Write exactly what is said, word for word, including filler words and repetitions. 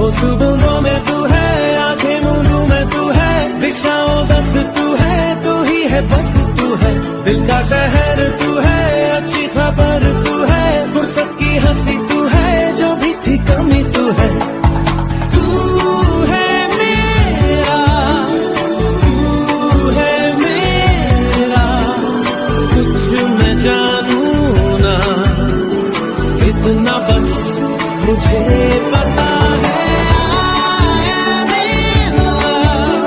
सुबहों में तू है, आंखें मूंदूं में तू है, दिशाओं दस तू है, तू ही है बस तू है, दिल का शहर तू है, अच्छी खबर तू है, फुर्सत की हंसी तू है, जो भी थी कमी तू है। तू है मेरा, तू है मेरा, कुछ मैं जानू ना, इतना बस मुझे पता